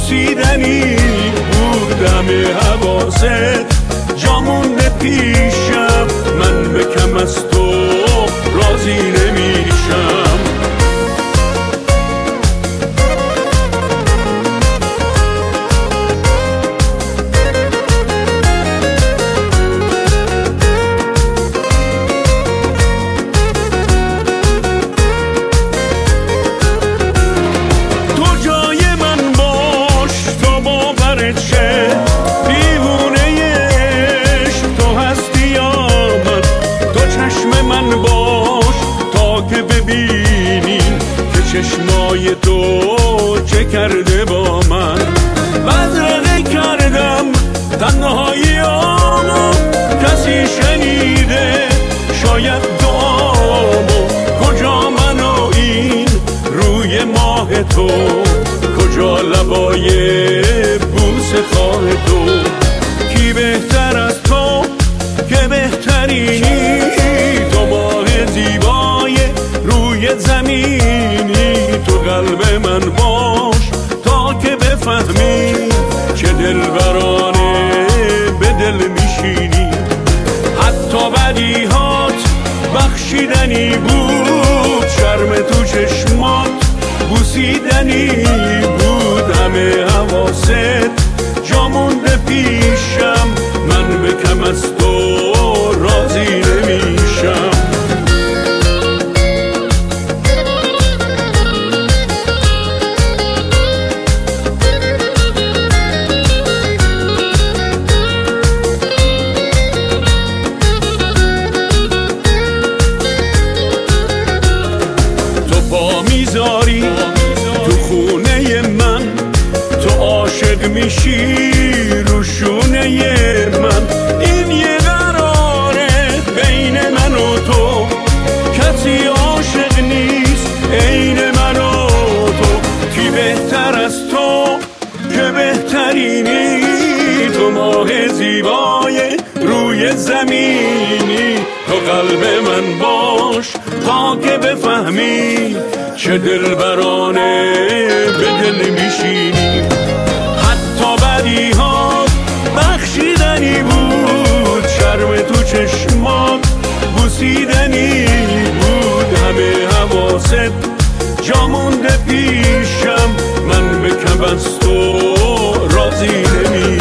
بوسیدنی بود همه حواست، جا مونده پیشم، من به کم از تو راضی نمیشم. چشمای تو چه کرده با من، بدرقه کردم تنهاییامو، کسی شنیده شاید دعامو، کجا من و این روی ماه تو، کجا لبای بوسه خواه تو، کی بهتر از تو که بهترینی، تو ماه زیبای روی زمینی، تو قلب من باش تا که بفهمی چه دلبرانه به دل میشینی. حتی بدیهات بخشیدنی بود، شرم تو چشمات بوسیدنی بود همه حواست، جا مونده پیشم، من به کم از تو راضی نمیشم. میذاری تو خونه من، تو عاشق میشی رو شونه من، این یه قراره بین من و تو، کسی عاشق نیست عین من و تو، کی بهتر از تو که بهترینی، تو ماه زیبای روی زمینی، تو قلب من باش تا که بفهمی چه دلبرانه به دل میشینی. حتی بدیهات بخشیدنی بود، شرم تو چشمات بوسیدنی بود همه حواست، جا مونده پیشم، من به کم از تو راضی نمیشم.